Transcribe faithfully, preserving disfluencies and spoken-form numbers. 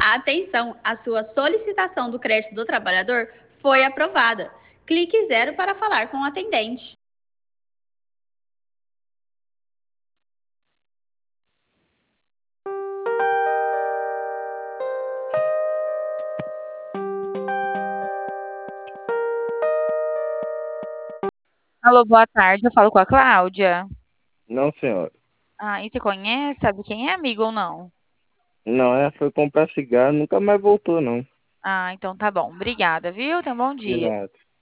Atenção, a sua solicitação do crédito do trabalhador foi aprovada. Clique zero para falar com o atendente. Alô, boa tarde. Eu falo com a Cláudia. Não, senhora. Ah, e você conhece? Sabe quem é, amigo ou não? Não, ela foi comprar cigarro, nunca mais voltou, não. Ah, então tá bom. Obrigada, viu? Tenha um bom De dia. nada.